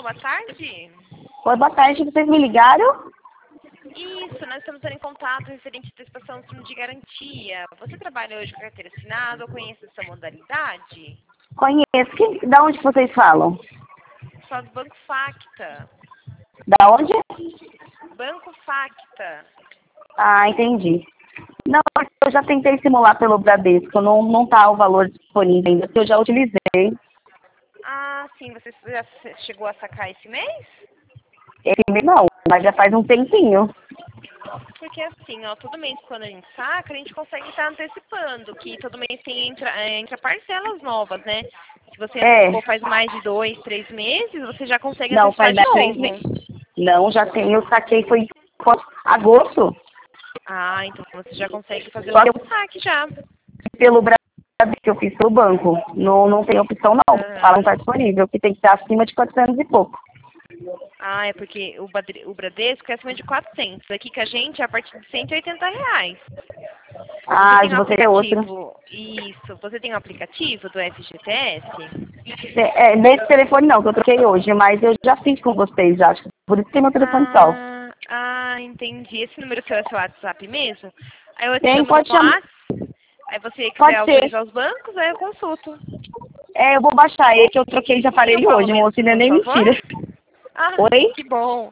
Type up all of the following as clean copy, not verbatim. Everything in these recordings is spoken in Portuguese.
boa tarde. Oi, boa tarde, vocês me ligaram? Isso, nós estamos em contato referente à prestação de garantia. Você trabalha hoje com carteira assinada ou conhece essa modalidade? Conheço. Da onde vocês falam? Faz Banco Facta. Da onde? Banco Facta. Ah, entendi. Não, eu já tentei simular pelo Bradesco, não tá o valor disponível ainda, porque eu já utilizei. Ah, sim, você já chegou a sacar esse mês? Esse mês não, mas já faz um tempinho. Porque assim, ó, todo mês quando a gente saca, a gente consegue estar antecipando, que todo mês entra parcelas novas, né? Se você antecipou faz mais de 2, 3 meses, você já consegue Não, antecipar faz de 3 novo. meses. Não, já tem, eu saquei, foi em agosto. Ah, então você já consegue fazer Só que outro eu saque já. pelo Bradesco que eu fiz pelo banco. Não tem opção não. Fala não tá disponível, que tem que estar acima de 400 e pouco. Ah, é porque o Bradesco é acima de 400. Aqui com a gente é a partir de R$ 180. Você Ah, tem de um você é outro. aplicativo? Isso. Você tem um aplicativo do FGTS? Nesse telefone não, que eu troquei hoje, mas eu já fiz com vocês, acho. Por isso que tem meu telefone salvo. Entendi. Esse número seu é seu WhatsApp mesmo? Aí eu te Tem, chamo no pode chamar. WhatsApp. Aí você quiser Pode ser. autorizar os bancos, aí eu consulto. Eu vou Tá baixar bom? ele, que eu troquei já Quem falei eu ele falo hoje, mesmo, moço, não é por nem favor? mentira. Ah, Oi? que bom.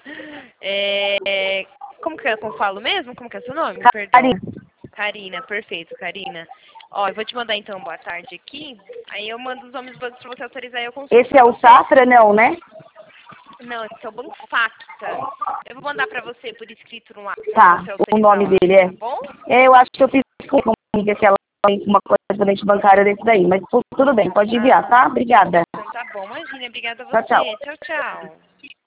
Como que eu falo mesmo? Como que é seu nome? Perdão. Karina. Karina, perfeito, Karina. Ó, eu vou te mandar então boa tarde aqui. Aí eu mando os nomes dos bancos pra você autorizar e eu consulto Esse pra é o você. Safra, não, né? Não, esse é o Banco Facta. Eu vou mandar pra você por escrito no WhatsApp pra Tá, você o autorizar nome lá, dele tá bom? eu acho que eu fiz com uma amiga que ela tem uma correspondente bancária desse daí, mas tudo bem, pode enviar, Ah, tá? Obrigada. então tá bom. Imagina, obrigada a Tchau, tchau. você. Tchau, tchau.